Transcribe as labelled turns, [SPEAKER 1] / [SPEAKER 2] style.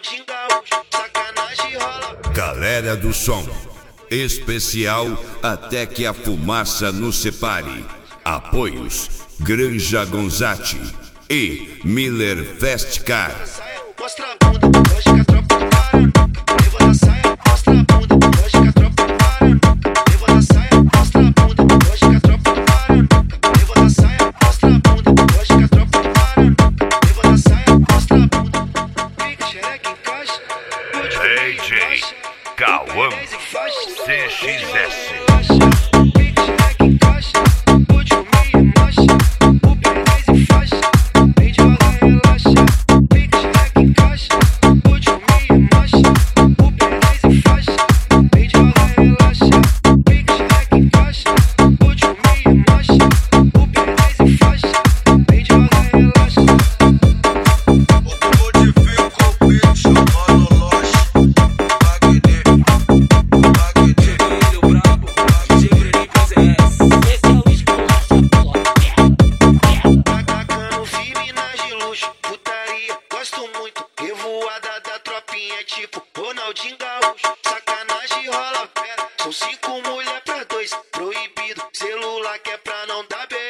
[SPEAKER 1] Ronaldinho Gaúcho, sacanagem rola.
[SPEAKER 2] Galera do som, especial até que a fumaça nos separe. Apoios Granja Gonzatti e Miller Fast Car.
[SPEAKER 1] Mostra a bunda, hoje que a tropa não para. Levanta a saia, mostra a bunda, hoje que a tropa não para. Levanta a saia, mostra a bunda, hoje que a tropa não para. Levanta a saia, mostra a bunda, hoje que a tropa não para. Levanta a saia, mostra a bunda. Fica xereca em caixa.
[SPEAKER 2] DJ Cauã CXS.
[SPEAKER 1] Tipo Ronaldinho Gaúcho, sacanagem rola pera. São 5 mulher pra 2, proibido. Celular que é pra não dar beijo.